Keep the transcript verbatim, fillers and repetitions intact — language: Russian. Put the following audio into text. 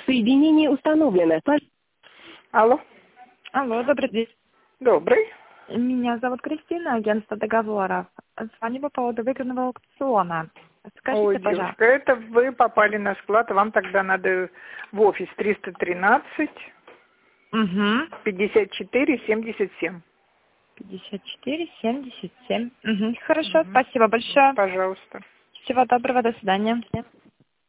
Соединение установлено. Алло. Алло, добрый день. Добрый. Меня зовут Кристина, агентство договоров. Звоню по поводу выигранного аукциона. Скажите, Ой, пожалуйста. девушка, это вы попали на склад, вам тогда надо в офис триста тринадцать Угу. пятьдесят четыре семьдесят семь. пятьдесят четыре семьдесят семь. Угу. Хорошо, Угу. спасибо большое. Пожалуйста. Всего доброго, до свидания.